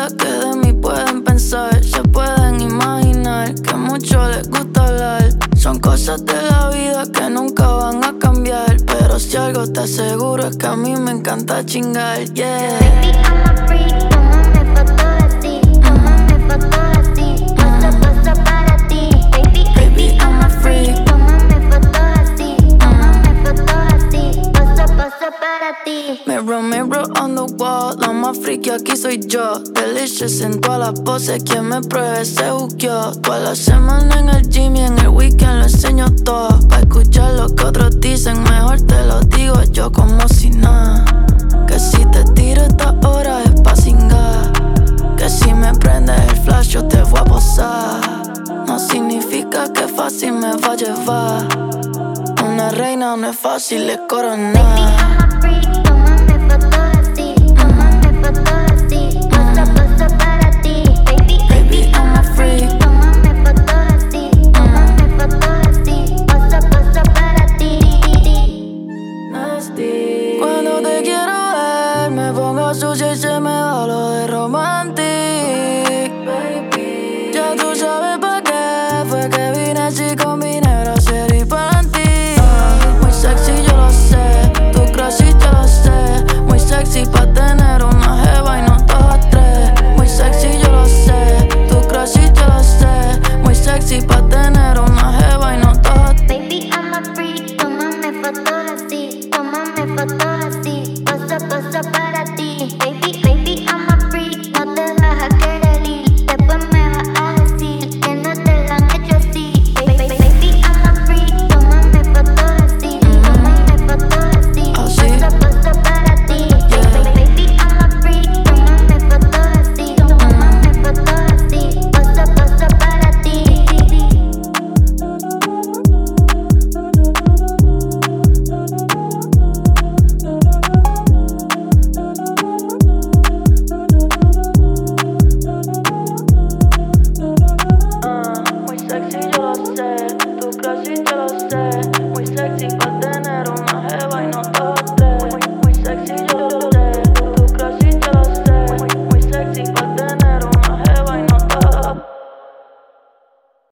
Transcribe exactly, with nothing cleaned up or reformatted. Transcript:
vida que de mí pueden pensar. Se pueden imaginar que mucho les gusta hablar. Son cosas de la vida que nunca van a cambiar, pero si algo te aseguro es que a mí me encanta chingar, yeah. Baby, I'm a freak, tómame foto así, tómame foto así, paso, paso para ti. Baby, Baby, I'm a freak. tómame foto así, tómame foto así, paso, paso para ti. Mirror, mirror on the wall, la más friki aquí soy yo. Delicious en todas las poses, quien me pruebe se buqueó. Toda la semana en el gym y en el weekend lo enseño todo. Pa' escuchar lo que otros dicen, mejor te lo digo yo como si nada. Que si te tiro esta hora es pa' cingar. Que si me prendes el flash yo te voy a posar. No significa que fácil me va a llevar. Una reina no es fácil, es coronar. Baby, I'm a freak, tómame foto así, tómame foto así, paso, paso para ti. Baby, Baby, I'm a freak. tómame foto así, tómame foto así, paso, paso para ti. Nasty. Cuando te quiero ver, me pongo sucia y se me va lo de romantic. Baby, ya tú sabes pa' qué fue que vine así con vine brasier y panty. Muy sexy, yo lo sé, tu crush y yo lo sé. Muy sexy pa' tener una jeva y no dos o tres. Muy sexy, yo lo sé, tu crush y yo lo sé. Muy sexy pa' tener una jeva y no dos o tres. Baby, I'm a freak, tómame foto así, tómame foto así, paso, paso para ti. Baby, baby, I'm a freak, no te vas a querer ir, después me vas a decir que no te la han hecho así. Baby, baby, I'm a freak, tómame foto así, tómame foto así, paso, paso para ti. Baby, baby, I'm a freak, tómame foto así, tómame foto así, paso, paso para ti. Muy sexy, yo lo sé, tu crush y yo lo sé. Muy sexy